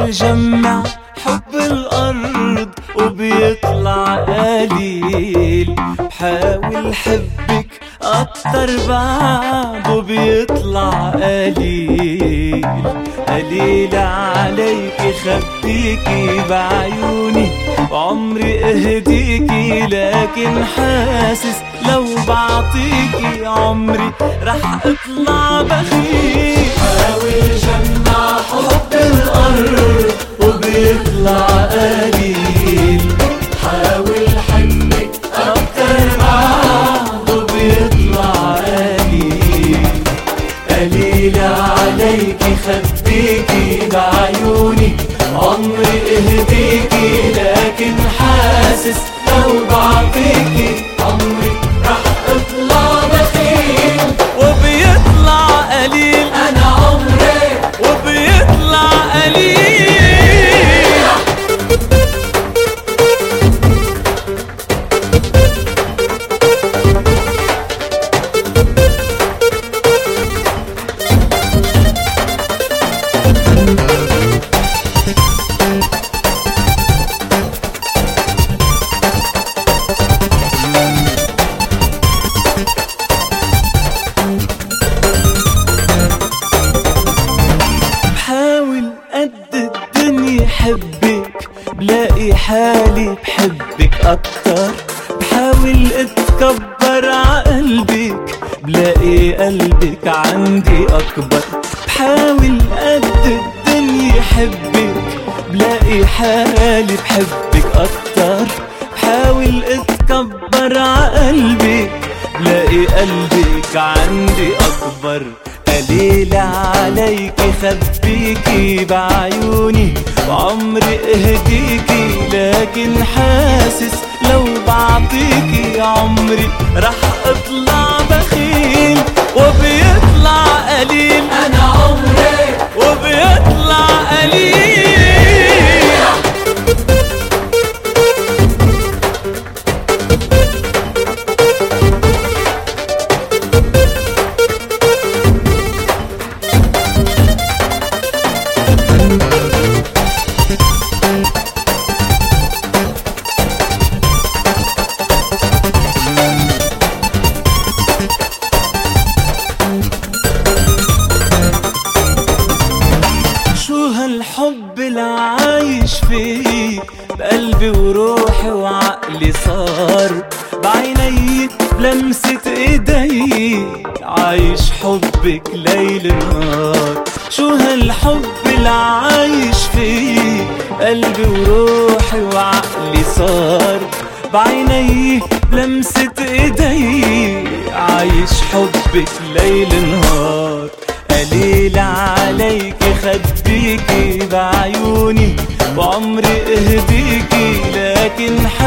جمع حب الأرض وبيطلع قليل، بحاول حبك أكتر بعد وبيطلع قليل. قليل عليك خبيكي بعيوني وعمري اهديكي، لكن حاسس لو بعطيكي عمري رح اطلع بخيل. حاول جمع حب الأرض وبيطلع قليل، حاول حبك أكتر بعد وبيطلع قليل. قليل عليكي خبيكي بعيوني عمري اهديكي، لكن حاسس لو بعطيكي عمري رح اطلع بخيل. وبيطلع قليل أنا عمري وبيطلع قليل. بحاول قد الدنيا حبك، بلاقي حالي بحبك أكتر. بحاول اتكبر عقلبك، بلاقي قلبك عندي أكبر. بحاول قد الدنيا حبك، بلاقي حالي بحبك أكتر. بحاول اتكبر عقلبك، بلاقي قلبك عندي أكبر. قليل عليكي خبيكي بعيوني وعمري اهديكي، لكن حاسس لو بعطيكي عمري رح اطلع بخيل. وبيطلع قليل أنا عمري وبيطلع قليل. شو هالحب اللي عايش فيه بقلبي وروحي وعقلي صار، بعيني بلمسة ايدي عايش حبك ليل نهار. شو هالحب اللي عايش فيه قلبي وروحي وعقلي صار، بعيني بلمسة ايدي عايش حبك ليل نهار. قليل عليكي خبيكي بعيوني وعمري اهديكي، لكن